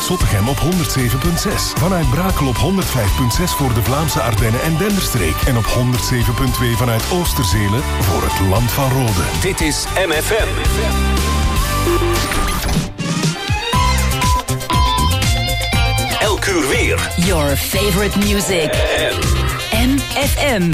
Zottegem op 107.6. Vanuit Brakel op 105.6 voor de Vlaamse Ardennen en Denderstreek. En op 107.2 vanuit Oosterzelen voor het Land van Rode. Dit is MFM. Elk uur weer. Your favorite music. MFM.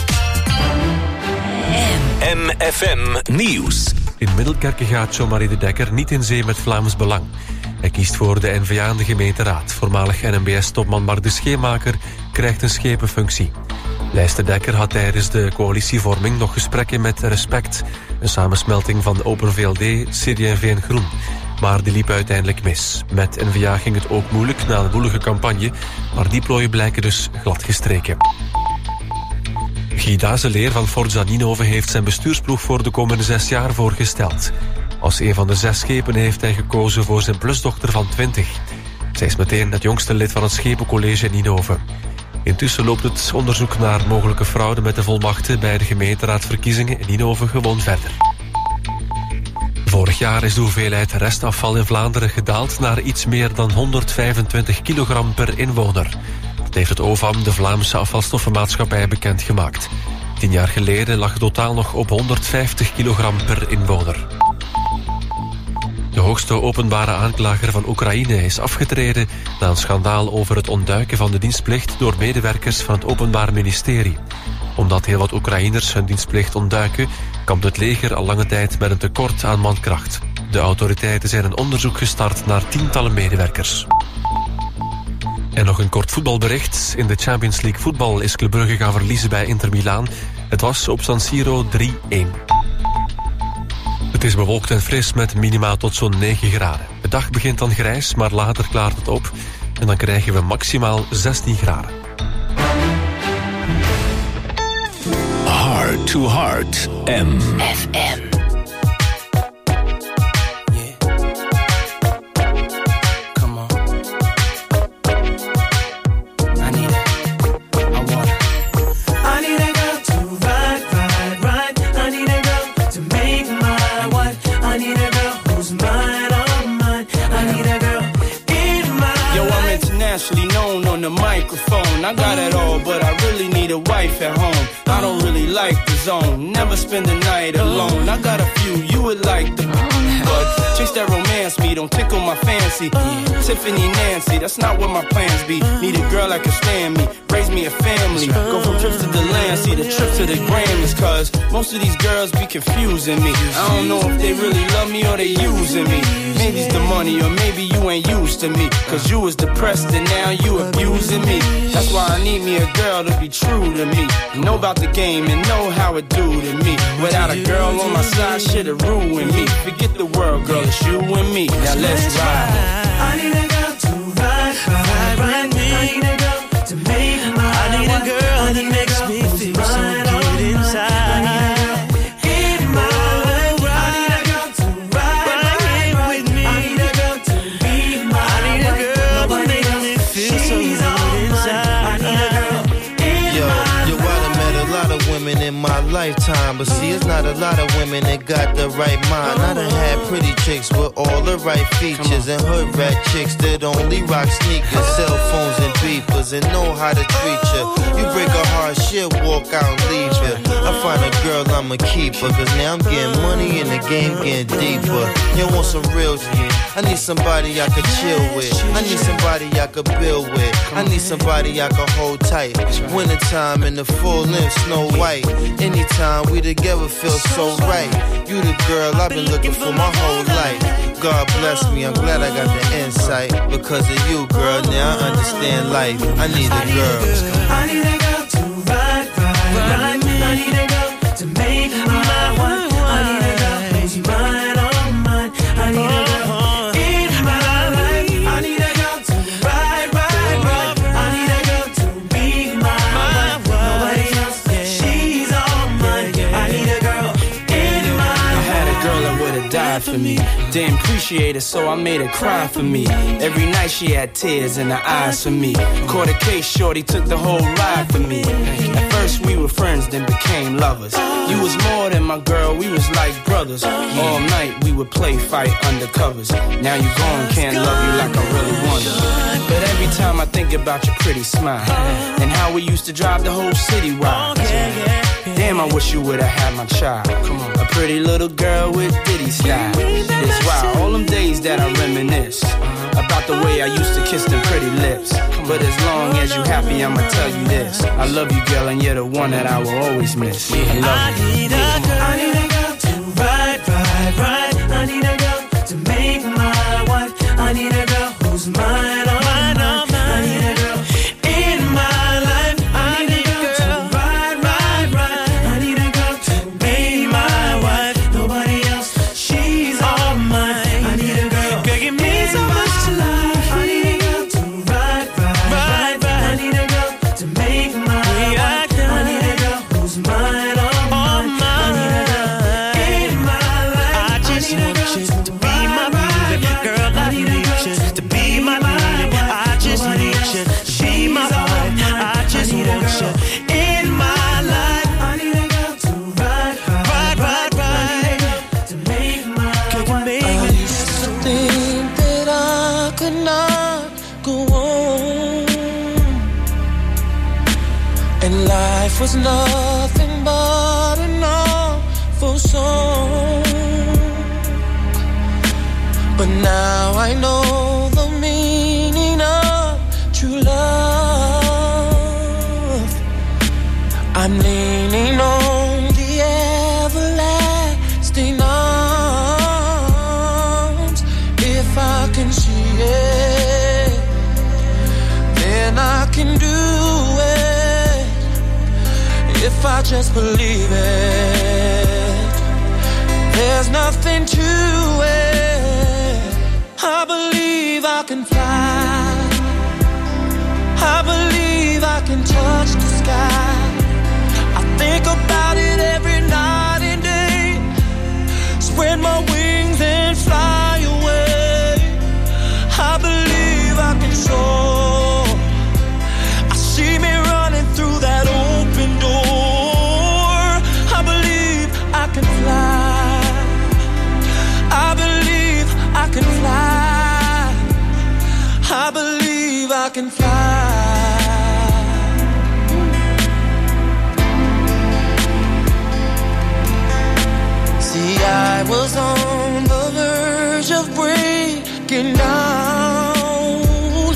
MFM Nieuws. In Middelkerke gaat Jean-Marie de Dekker niet in zee met Vlaams Belang. Hij kiest voor de N-VA en de gemeenteraad. Voormalig NMBS-topman Mark de Scheemaker krijgt een schepenfunctie. Lijst de Dekker had tijdens de coalitievorming nog gesprekken met Respect, een samensmelting van Open VLD, CD&V en Groen. Maar die liep uiteindelijk mis. Met N-VA ging het ook moeilijk na een woelige campagne, maar die plooien blijken dus glad gestreken. Guy Dazeleer van Forza Ninove heeft zijn bestuursploeg voor de komende 6 jaar voorgesteld. Als een van de 6 schepen heeft hij gekozen voor zijn plusdochter van 20. Zij is meteen het jongste lid van het schepencollege in Ninove. Intussen loopt het onderzoek naar mogelijke fraude met de volmachten bij de gemeenteraadsverkiezingen in Ninove gewoon verder. Vorig jaar is de hoeveelheid restafval in Vlaanderen gedaald naar iets meer dan 125 kilogram per inwoner. Dat heeft het OVAM, de Vlaamse afvalstoffenmaatschappij, bekendgemaakt. 10 jaar geleden lag het totaal nog op 150 kilogram per inwoner. De hoogste openbare aanklager van Oekraïne is afgetreden na een schandaal over het ontduiken van de dienstplicht door medewerkers van het Openbaar Ministerie. Omdat heel wat Oekraïners hun dienstplicht ontduiken, kampt het leger al lange tijd met een tekort aan mankracht. De autoriteiten zijn een onderzoek gestart naar tientallen medewerkers. En nog een kort voetbalbericht. In de Champions League voetbal is Club Brugge gaan verliezen bij Inter Milaan. Het was op San Siro 3-1. Het is bewolkt en fris met minima tot zo'n 9 graden. De dag begint dan grijs, maar later klaart het op. En dan krijgen we maximaal 16 graden. Heart to Heart. FM. Known on the microphone. I got it all, but I really need a wife at home. I don't really like the zone. Never spend the night alone. I got a few you would like the but chase that romance me, don't tickle my fancy. Tiffany Nancy, that's not what my plans be. Need a girl that can stand me, raise me a family. Go from trips to the land, see the trip to the Grammys. Cause most of these girls be confusing me. I don't know if they really love me or they using me. Maybe it's the money or maybe you ain't used to me. Cause you was depressed and now you abusing me. That's why I need me a girl to be true to me. Know about the game and know how it do to me. Without a girl on my side, shit'll ruin me. Forget the world, girl, it's you and me. Now let's ride. I need a girl to ride me. I need a girl to make my I need a girl that makes me feel so good inside. In my lifetime, but see, it's not a lot of women that got the right mind. I done had pretty chicks with all the right features, and hood rat chicks that only rock sneakers, cell phones and beepers, and know how to treat you. You break a heart, shit, walk out and leave you. I find a girl, I'ma keep her, cause now I'm getting money and the game getting deeper. You want some real shit? I need somebody I could chill with. I need somebody I could build with. I need somebody I could hold tight. Wintertime in the full length, Snow White. Anytime we together feel so right. You the girl I've been looking for my whole life. God bless me, I'm glad I got the insight. Because of you, girl, now I understand life. I need a girl. I need a girl to ride me. I need a girl to make my one. I need a girl who's mine, all mine. I need a girl in my life. I need a girl to ride. I need a girl to be my one. Nobody else, she's all mine. I need a girl in my life. I had a girl that would've died for me. Didn't appreciate it, so I made her cry for me. Every night she had tears in her eyes for me. Caught a case, shorty took the whole ride for me. At first we were friends, then became lovers. You was more than my girl, we was like brothers. All night we would play fight undercovers. Now you gone, can't love you like I really want But every time I think about your pretty smile and how we used to drive the whole city wild. Damn, I wish you would've had my child. Come on, a pretty little girl with ditty style. It's wild, all them days that I reminisce about the way I used to kiss them pretty lips. But as long as you happy, I'ma tell you this: I love you, girl, and you're the one that I will always miss. I love you. I need a girl to ride, ride, ride. I need a girl to make my wife. I need a girl who's mine, all mine, all mine. I need a girl in my life. I need a girl to ride, ride, ride. I need a girl to be my wife. Nobody else, she's all mine. I need a girl, give me so much to life. I need a girl to ride, ride, ride, ride. I need a girl to make my wife. I need a girl who's mine, all mine. I need a girl in my life. I just want you to be my baby, girl. I need you to be my baby. I just need you to be my wife. I just want you in my life. I need a girl to ride, ride, ride, ride. To make my wife. I used to think that I could not go on, and life was nothing but an awful song. But now I know the meaning of true love. I'm leaning on the everlasting arms. If I can see it, then I can do it. If I just believe it, there's nothing to it. I believe I can fly. I believe I can touch the sky. I think about it every night and day. Spread my wings and fly away. I believe I can soar. I see me running through that open door. I believe I can fly. I believe I can fly. I believe I can fly. See, I was on the verge of breaking down.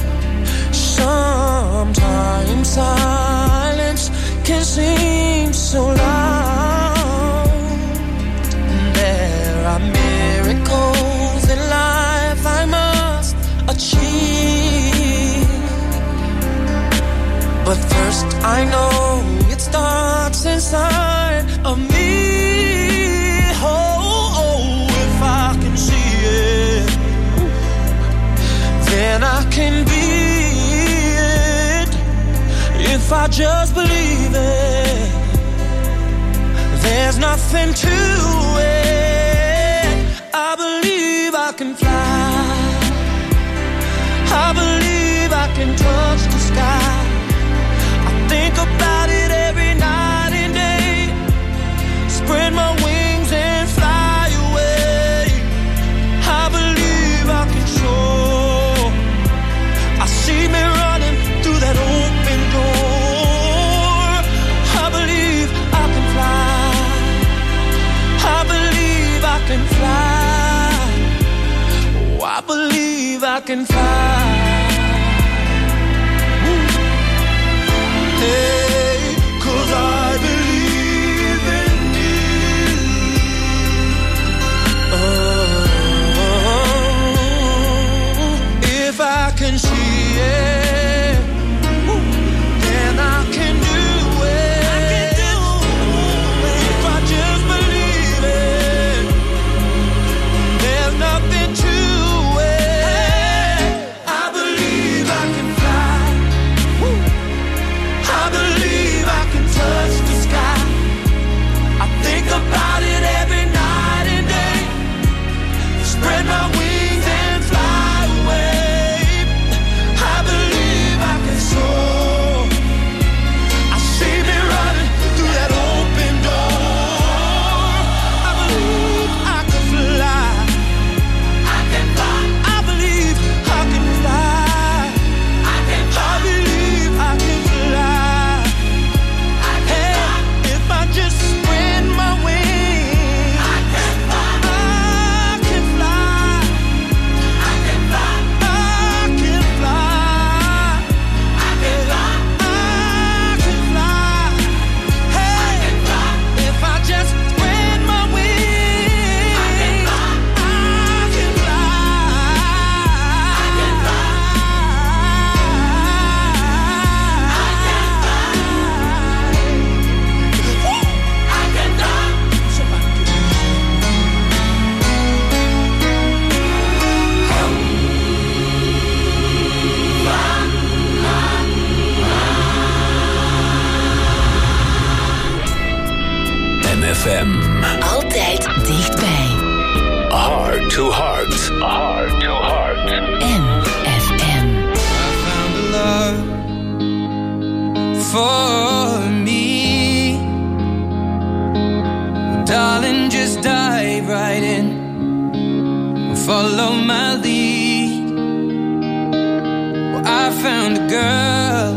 Sometimes silence can seem so loud. There are miracles in life I must achieve. But first I know it starts inside of me. Oh, if I can see it, then I can be it. If I just believe it, there's nothing to it. I believe I can fly. I believe I can touch the sky. I think about it every night and day. Spread my wings and fly away. I believe I can soar. I see me running through that open door. I believe I can fly. I believe I can fly. Oh, I believe I can fly. Hey, 'cause I believe in you. Oh, if I can see it, then I can do it. I can do it. If I just believe it, there's nothing to it. I believe I can fly. I believe follow my lead. Well, I found a girl,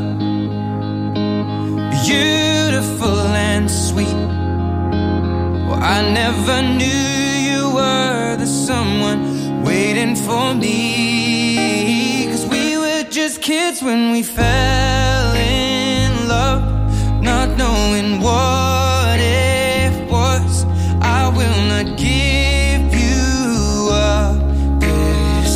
beautiful and sweet. Well, I never knew you were the someone waiting for me. 'Cause we were just kids when we fell in love, not knowing what it was. I will not give you up this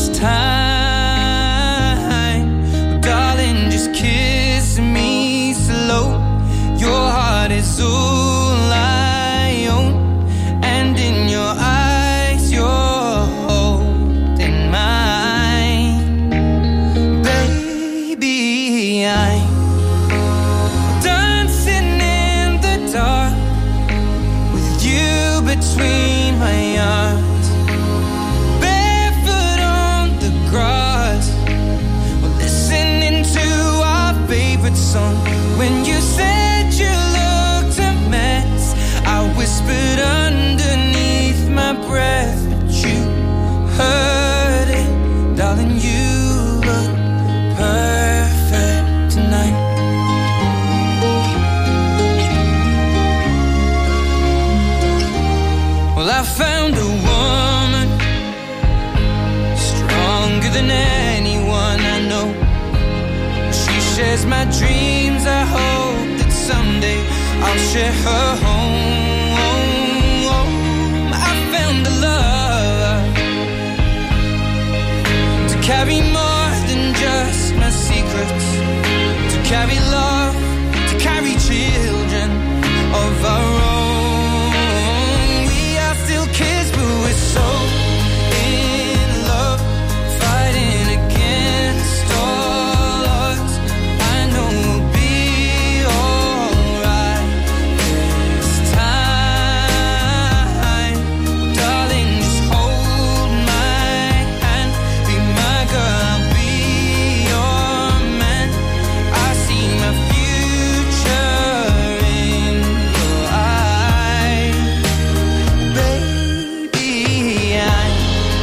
time, darling, just kiss me slow. Your heart is all I own, and in your eyes you're holding mine. Baby, I'm dancing in the dark with you between my arms, barefoot on the grass. We're listening to our favorite song. When you said you looked a mess, I whispered underneath my breath, but you heard it, darling. You look perfect tonight. Well, I found a woman stronger than anyone I know. She shares my dreams. I hope that someday I'll share her home. I found a love to carry more than just my secrets, to carry love, to carry children of our own. We are still kids, but we're so in love, fighting against all odds. I know we'll be alright this time. Darling, just hold my hand, be my girl, I'll be your man. I see my future in your eyes. Baby, I'm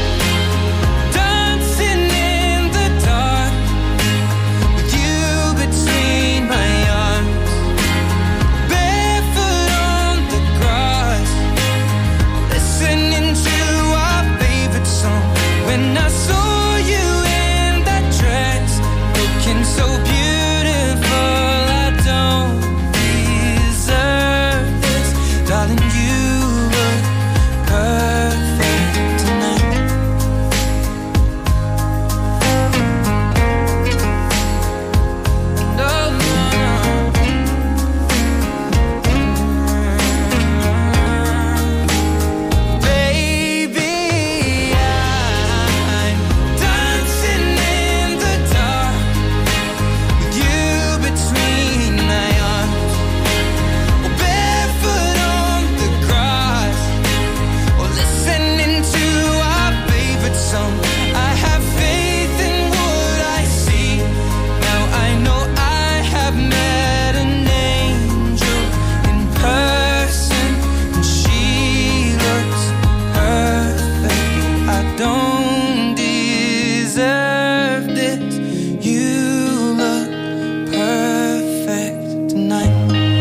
dancing in the dark with you between my arms, barefoot on the grass, listening to our favorite song. When I saw you in that dress, looking so beautiful, I don't deserve this, darling. You look perfect tonight. No, no, no. Baby, I'm dancing in the dark with you between my arms, or barefoot on the grass, or listening to our favorite song. I have faith in what I see. Now I know I have met an angel in person, and she looks perfect. I don't deserve this. You look perfect tonight.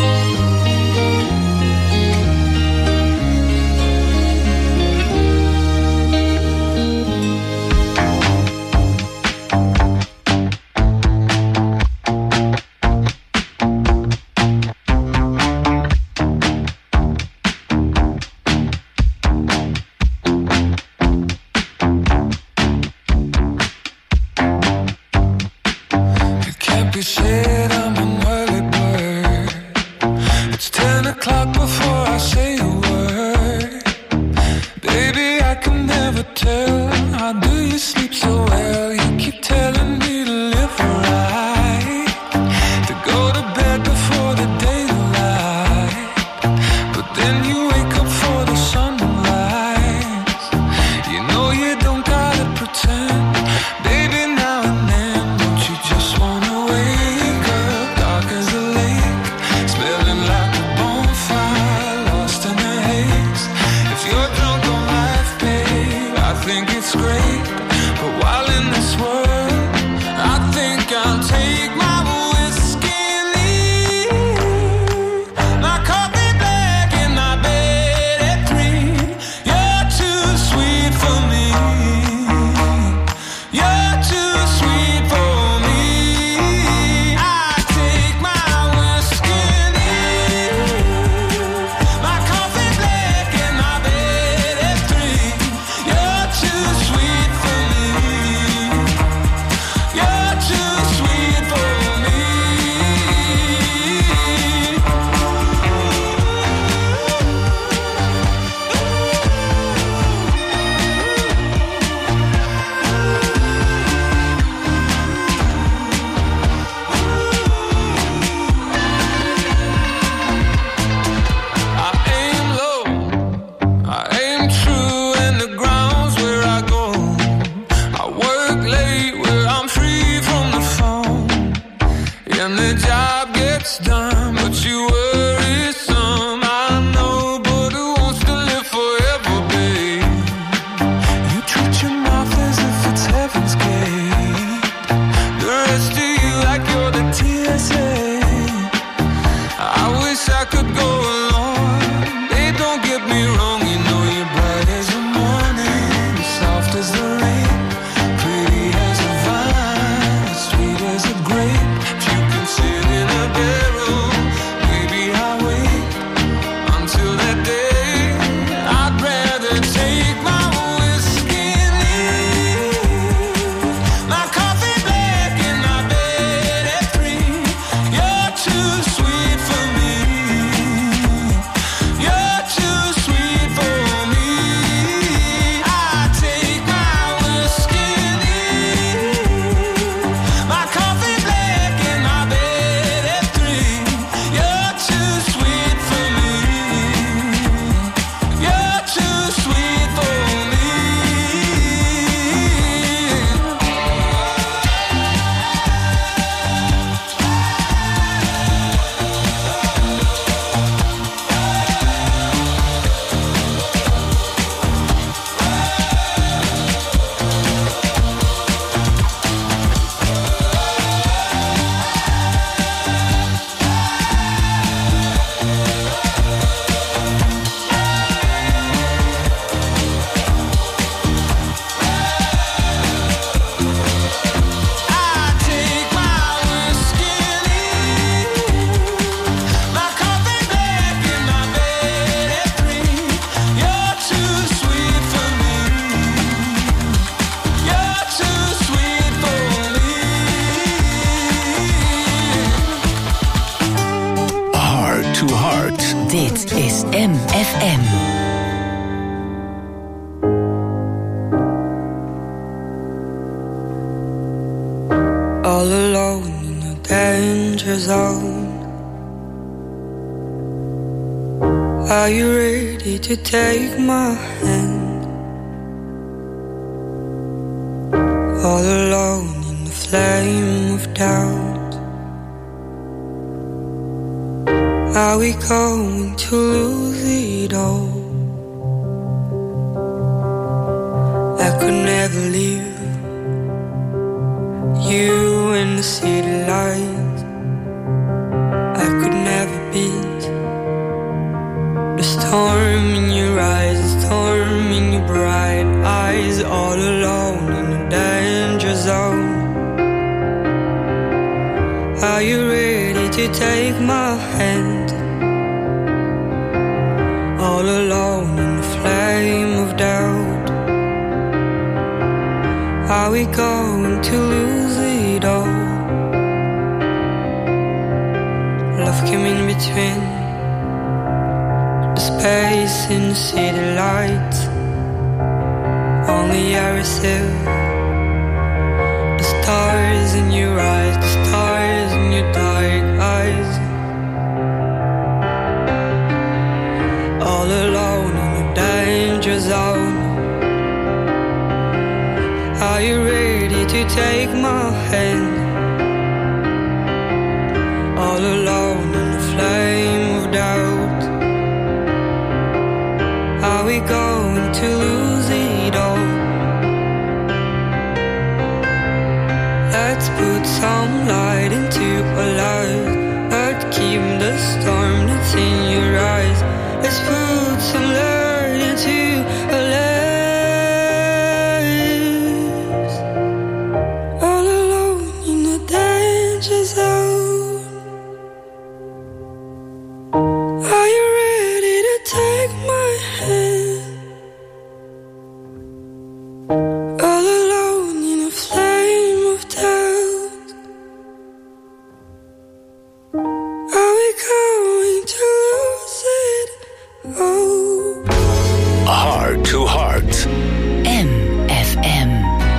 It can't be said I'm an early bird. It's 10 o'clock before I say a word. Baby, I can never tell. How do you sleep so well? You keep telling me to live right, to go to bed before the daylight, but then you wake up for the sunrise. You know you don't gotta pretend, baby. Now and then, don't you just wanna wake up? MFM. All alone in a danger zone. Are you ready to take my hand? All alone in the flame of doubt. Are we going to lose it all? I could never leave you in the city lights. I could never beat the storm in your eyes, the storm in your bright eyes. All alone in a danger zone. Are you ready to take my hand? All alone in the flame of doubt. Are we going to lose it all? Love came in between the space in the city lights. Only I received the stars in your eyes, the stars in your dark eyes. All alone in a danger zone. Are you ready to take my hand? All alone in the flame of doubt. Are we going to lose it all? Let's put some light into our lives. Let's keep the storm that's in your eyes. Let's put some light into our lives. All alone in the danger zone. Are you ready to take my hand? All alone in a flame of doubt. Are we going to lose it all? Heart to Heart. MFM.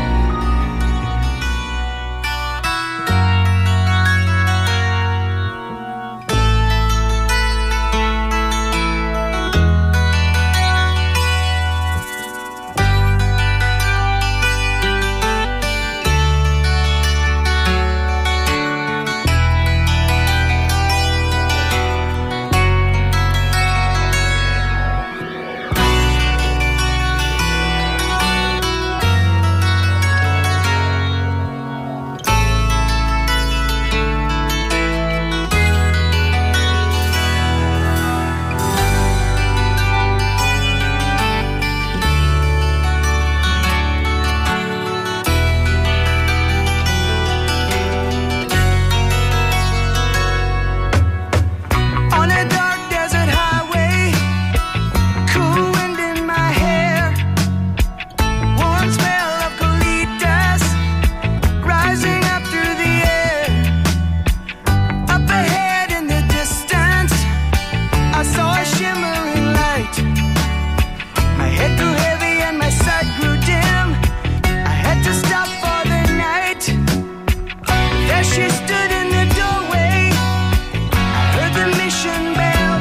On a dark desert highway, cool wind in my hair, warm smell of colitas rising up through the air. Up ahead in the distance, I saw a shimmering light. My head grew heavy and my sight grew dim. I had to stop for the night. There she stood in the doorway. I heard the mission bell.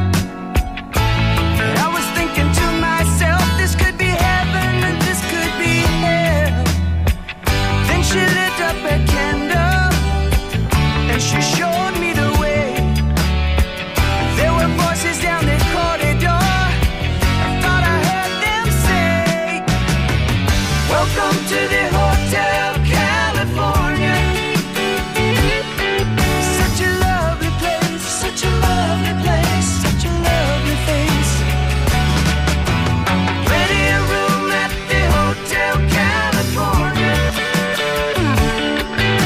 And I was thinking to myself, this could be heaven and this could be hell. Then she lit up a candle and she showed me the way. There were voices down the corridor. I thought I heard them say, welcome to the Hotel California. Such a lovely place, such a lovely place, such a lovely face. Plenty of room at the Hotel California.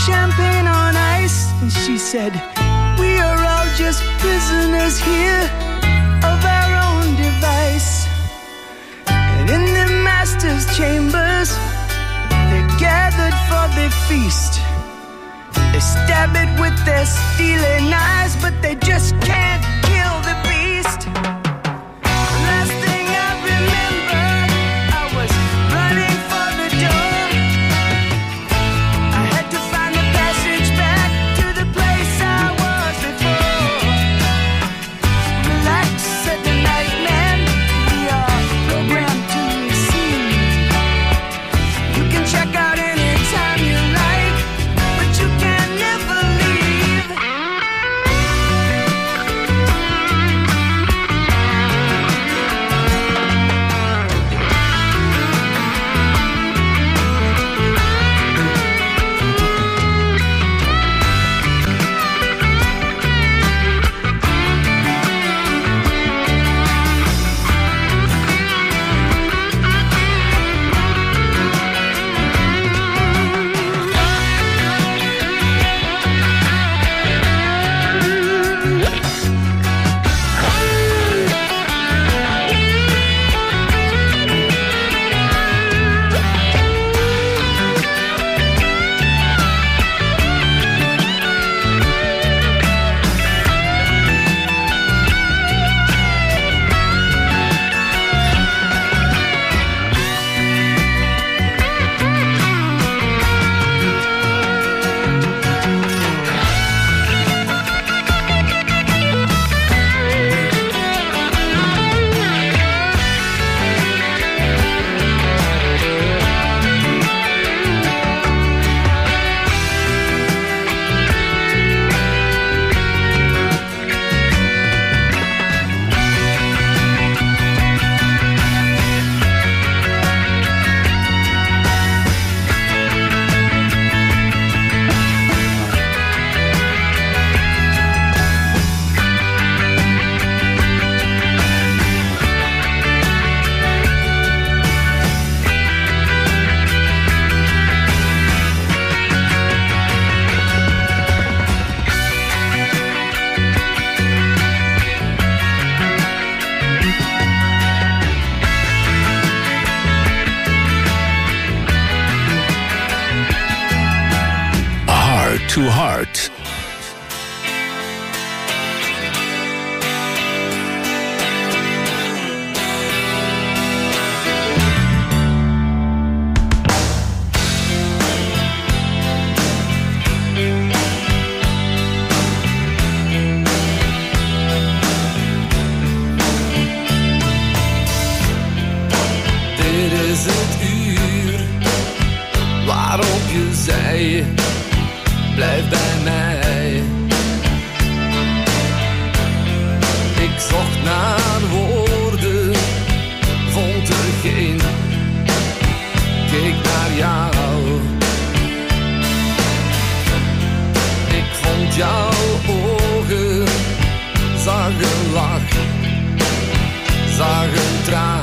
champagne on ice. And she said, we are all just prisoners here of our own device. And in the master's chambers, they're gathered for the feast. They stab it with their steely knives, but they just can't kill the beast. Last thing I remember, I was running for the door. I had to find the passage back to the place I was before. Relax, said the night man, we are programmed to receive. You can check out anytime you like, but you can never leave. To Heart. Dit is het uur waarop je zei: blijf bij mij. Ik zocht naar woorden, vond er geen. Keek naar jou. Ik vond jouw ogen, zag een lach, zag een traan.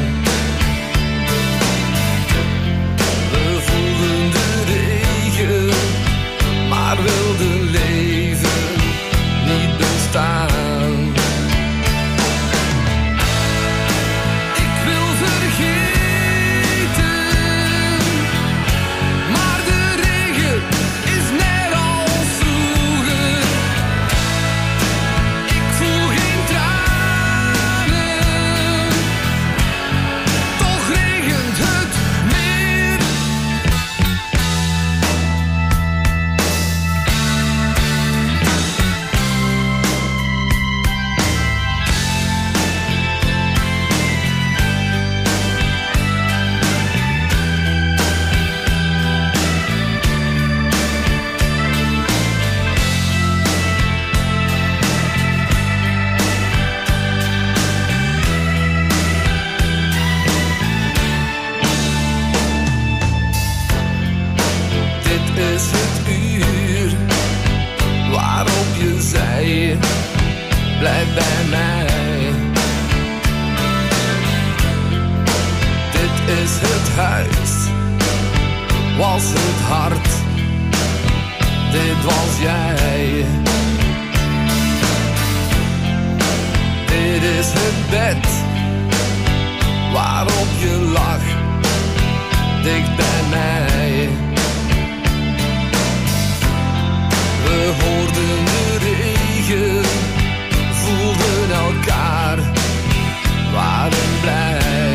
We voelden de regen, maar wilde leven niet bestaan. Ik wil vergeten, maar de regen is net als vroeger. Ik voel geen tranen, toch regent het meer. Is het uur waarop je zei: blijf bij mij. Dit is het huis, was het hart, dit was jij. Dit is het bed waarop je lag, dicht bij mij. We hoorden de regen, voelden elkaar, waren blij.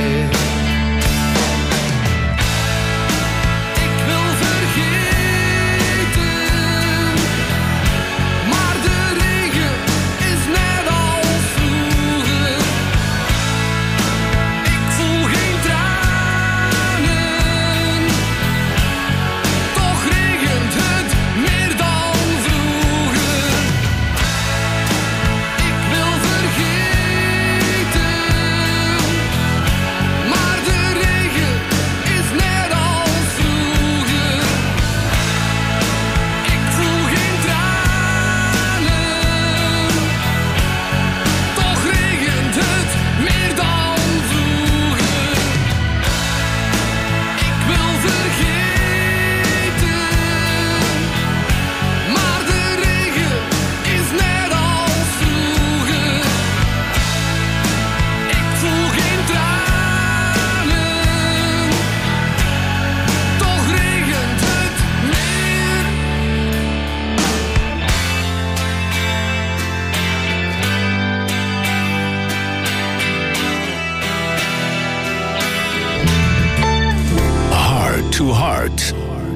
to Heart.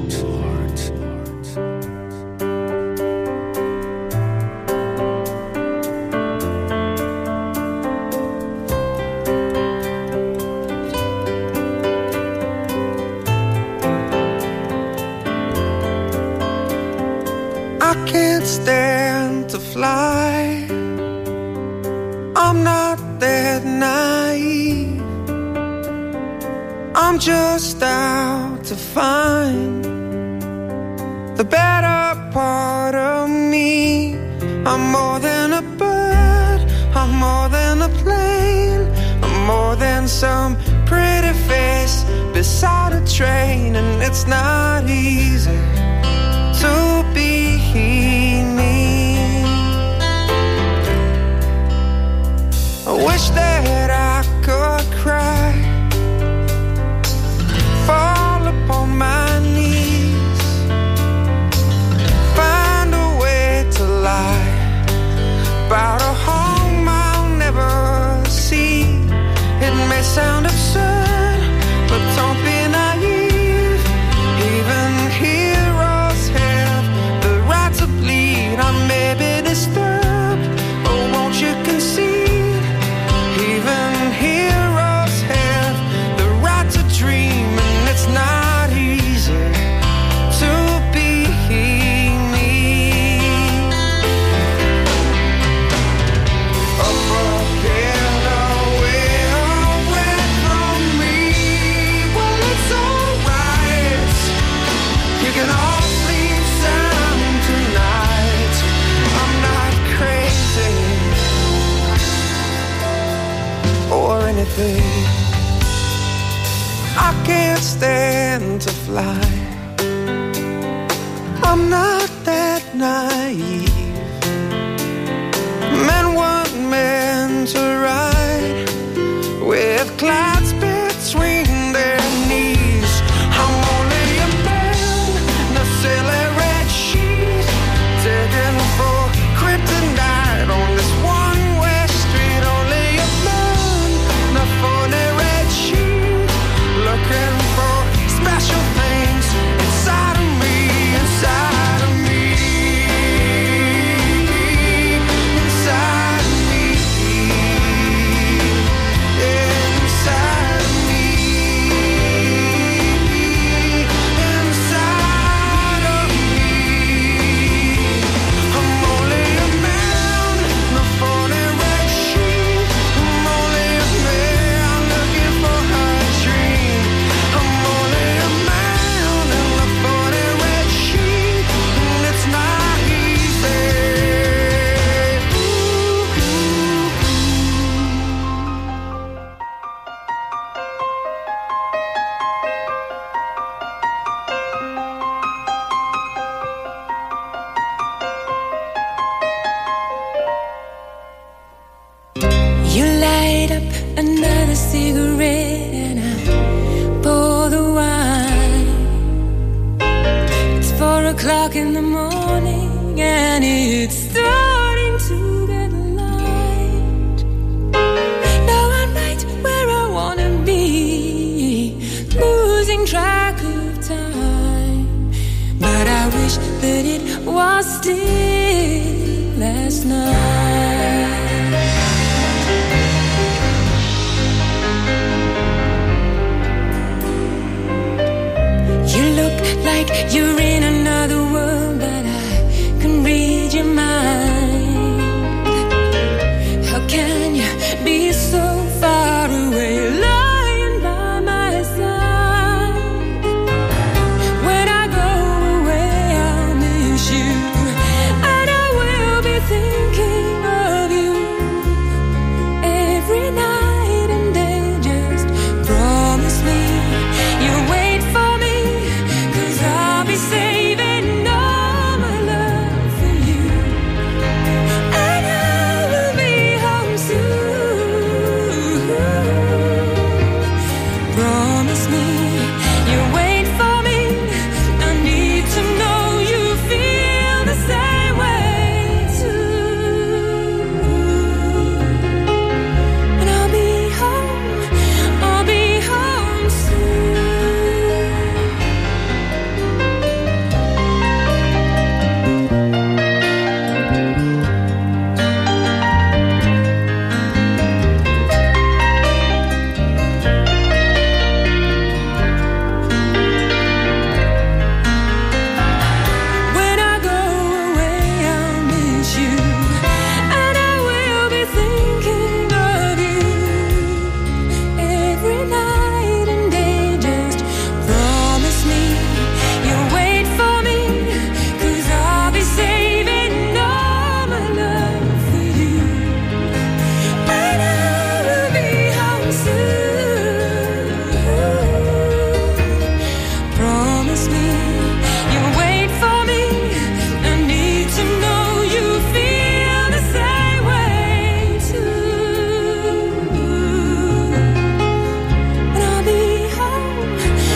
I can't stand to fly. I'm not that naive. I'm just out to find the better part of me. I'm more than a bird, I'm more than a plane, I'm more than some pretty face beside a train. And it's not easy to be me. I wish that I could cry, fall upon my knees, find a way to lie about a home I'll never see. It may sound absurd, but don't be naive. Even heroes have the right to bleed. I may be disturbed, but won't you concede? Even heroes have the right to dream, and it's not easy to be me. A broken away from me. Well, it's alright. You can all sleep sound tonight. I'm not crazy or anything. I can't stand to fly. I'm not that naive. Men weren't meant to ride with clouds between their knees. I'm only a man in a silly red sheet, digging for kryptonite on this one-way street. Only a man in a funny red sheet, looking for special things inside of me, inside of me. morning and it's starting to get light. Now I'm right where I wanna be, losing track of time. But I wish that it was still last night. You look like you're in another world, but I can read your mind. How can you be so far away, lying by my side? When I go away, I'll miss you, and I will be thinking of you every night and day. Just promise me you'll wait for me, 'cause I'll be saving all my love for you, and I will be home soon. Promise me you'll wait for me. I need to know you feel the same way too. And I'll be home soon. When I go away, I'll miss you, and I will be thinking of you every night and day. Just promise me you'll wait for me, 'cause I'll be saving all my love for you, and I will be home soon. Promise me you'll wait for me. I need to know you feel the same way too. And I'll be home.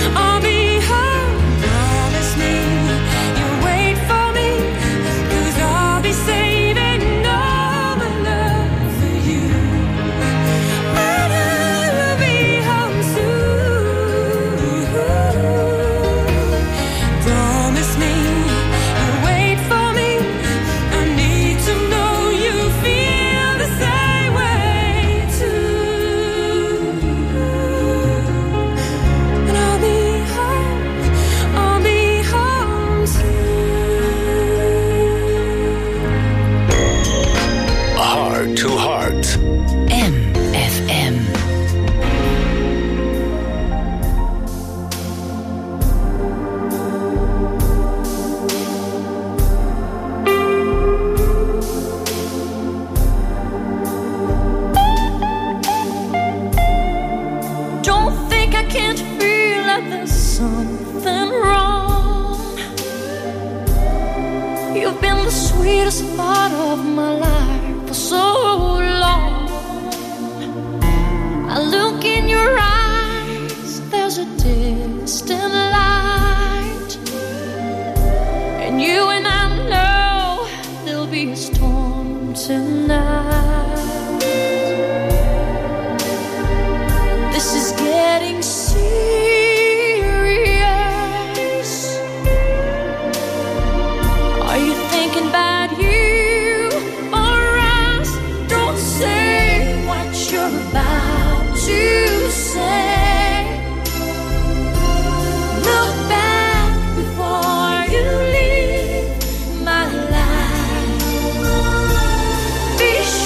Promise me you'll wait for me, 'cause I'll be saving all my love for you, and I will be home soon. Promise me you'll wait for me. I need to know you feel the same way too. And I'll be home soon. Heart to Heart. MFM. Don't think I can't feel that there's something wrong. You've been the sweetest part of my life for so long. I look in your eyes, there's a distant light, and you and I know there'll be a storm tonight. This is getting serious. Are you thinking about you or us? Don't say what you're about to say. Look back before you leave my life. Be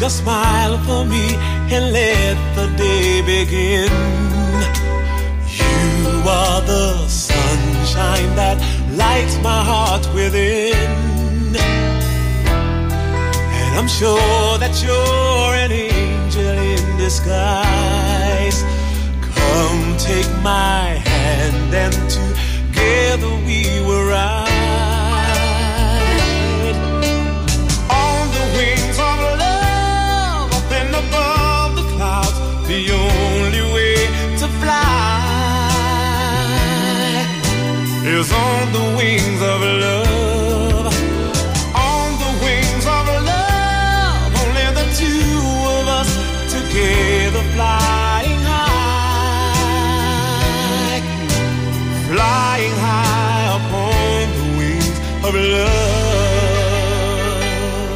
a smile for me and let the day begin. You are the sunshine that lights my heart within. And I'm sure that you're an angel in disguise. Come take my hand and together we will ride on the wings of love up and above the clouds. The only way to fly is on the wings of love. On the wings of love, only the two of us together flying high, flying high upon the wings of love.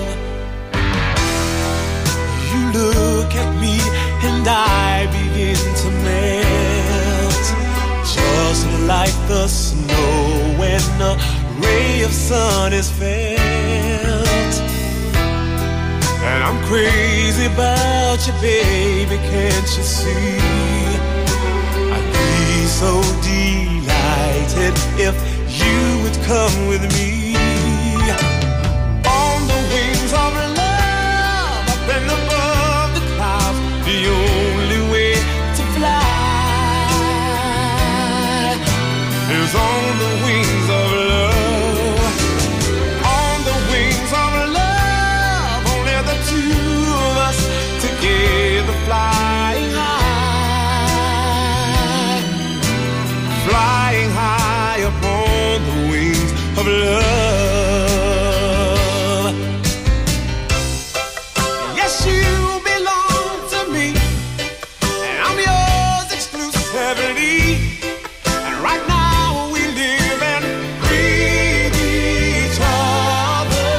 You look at me and I begin to melt, just like the snow when a ray of sun is felt. And I'm crazy about you, baby, can't you see? I'd be so delighted if you would come with me. On the wings of love, up and above the clouds, the only way to fly is on the wings of love. On the wings of love, only the two of us together flying high, flying high upon the wings of love. Yes, you belong to me, and I'm yours exclusively. And right now we live and breathe each other,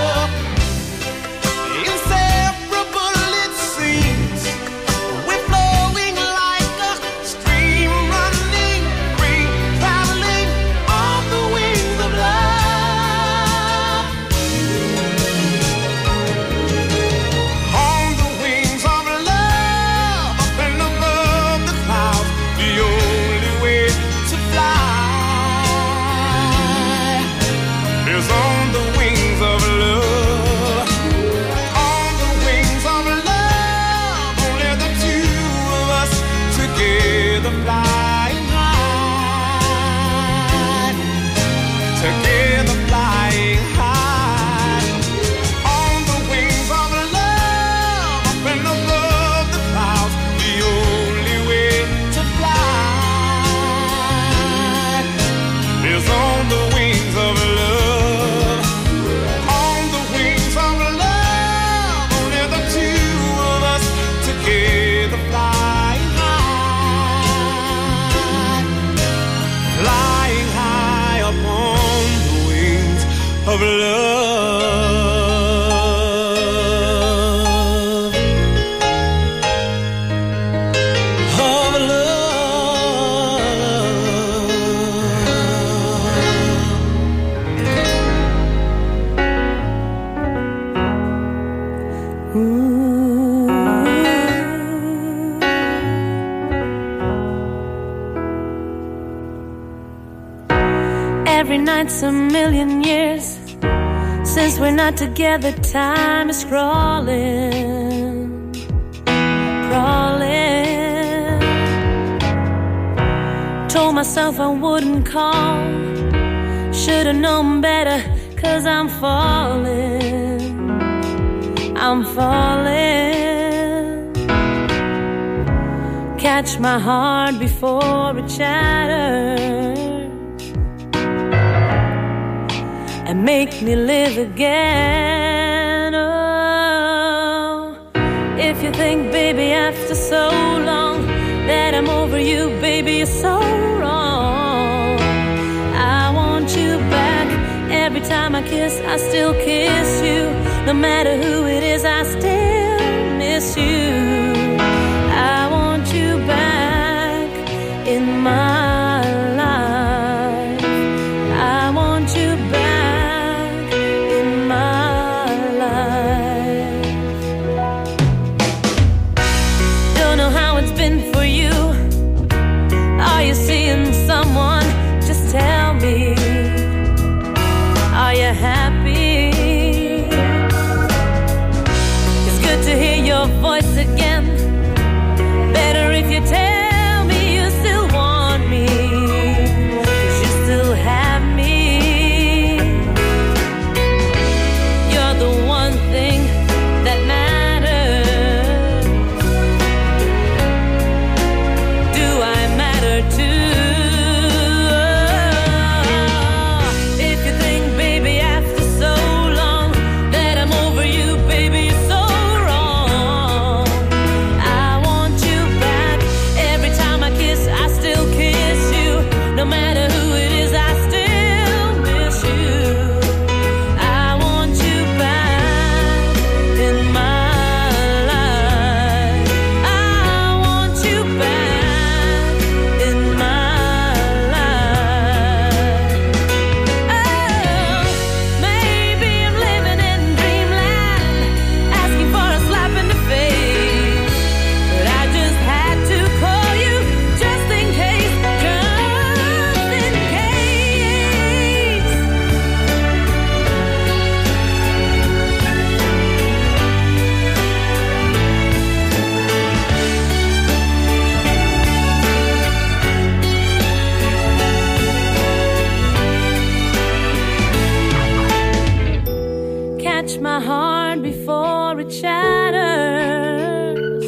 inseparable it seems. We're flowing like a stream, running free, traveling on the wings of love. On the wings of love, up and above the clouds, the only way to fly is on the wings of love. On the wings of love, only the two of us together flying high, together flying high. On the wings of love, up and above the clouds, the only way to fly is on the wings of love. On the wings of love, only the two of us together flying high upon the wings of love. Of Every night's a million years since we're not together. Time is crawling, crawling. Told myself I wouldn't call, should've known better, 'cause I'm falling, I'm falling. Catch my heart before it shatters and make me live again. Oh, if you think, baby, after so long that I'm over you, baby, you're so wrong. I want you back. Every time I kiss, I still kiss you. No matter who it is, I still miss you. I want you back in my life. I want you back in my life. happy. It's good to hear your voice again. Better if you tell me you still want me, 'cause you still have me. You're the one thing that matters. Do I matter too? If you think, baby, after so long that I'm over you, baby, you're so wrong. I want you back. Every time I kiss, I still kiss you. No matter who it is, I still miss you. I want you back in my life. I want you back in my life. Oh, maybe I'm living in dreamland, asking for a slap in the face. But I just had to call you just in case, just in case. Catch my heart before it shatters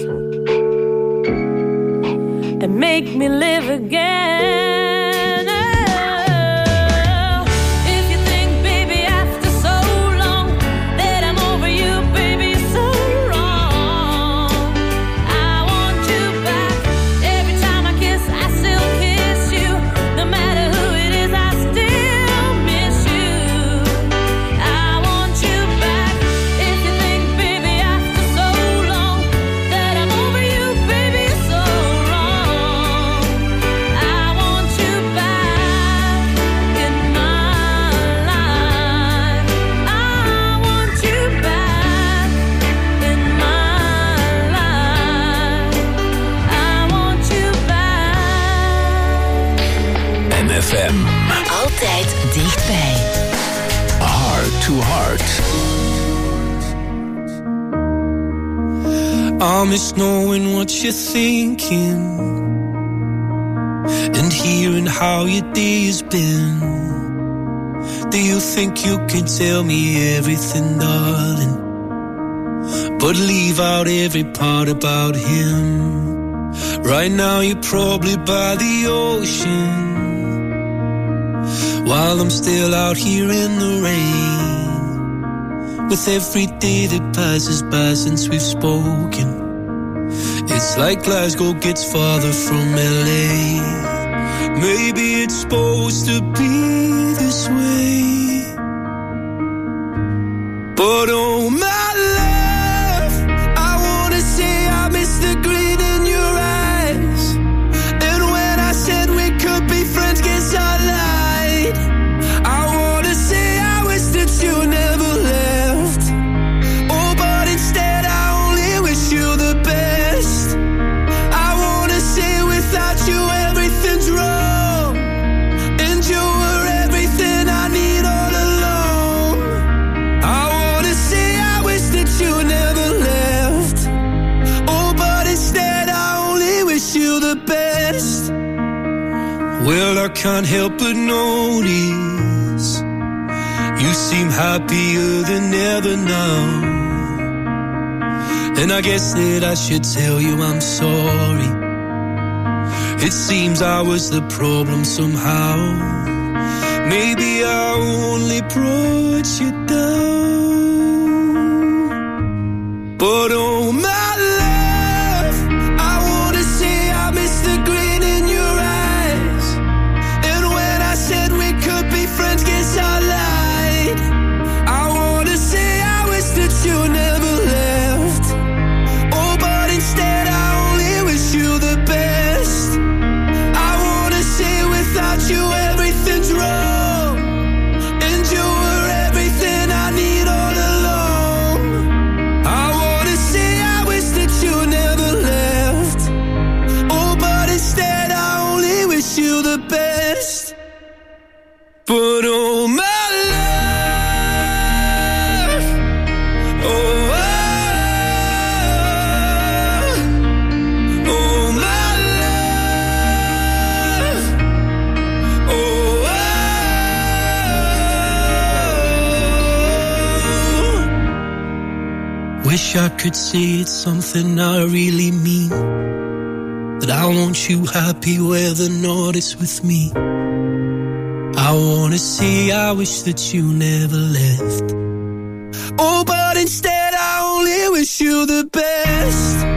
and make me live again. Oh, if you think, baby, after so long that I'm over you, baby, you're so wrong. I want you back. Every time I kiss, I still kiss you. No matter who it is, I still miss you. I want you back. If you think, baby, after so long that I'm over you, baby, you're so wrong. I want you back in my life. I want you back in my life. I want you back. MFM. Altijd dichtbij. Heart to Heart. I miss knowing what you're thinking and hearing how your day has been. Do you think you can tell me everything, darling, but leave out every part about him? Right now you're probably by the ocean, while I'm still out here in the rain. With every day that passes by since we've spoken, it's like Glasgow gets farther from LA. Maybe it's supposed to be this way, but oh my love, I wanna say I miss the green in your eyes. And when I said we could be friends, guess I lied. I wanna say I wish that you never left. Oh, but instead I only wish you the best. I wanna say without you everything's wrong, and you were everything I need all along. I wanna say I wish that you never left. Oh, but instead I only wish you the best. Well, I can't help but notice you seem happier than ever now. And I guess that I should tell you I'm sorry. It seems I was the problem somehow. Maybe I only brought you down. But oh my love, I wanna say I miss the green in your eyes. And when I said we could be friends, guess I lied. I wanna say I wish that you never left. Oh, but instead I only wish you the best. I wanna say without you everything's wrong, and you were everything I wish I could say it's something I really mean, that I want you happy whether or not it's with me. I wanna say I wish that you never left. Oh, but instead I only wish you the best.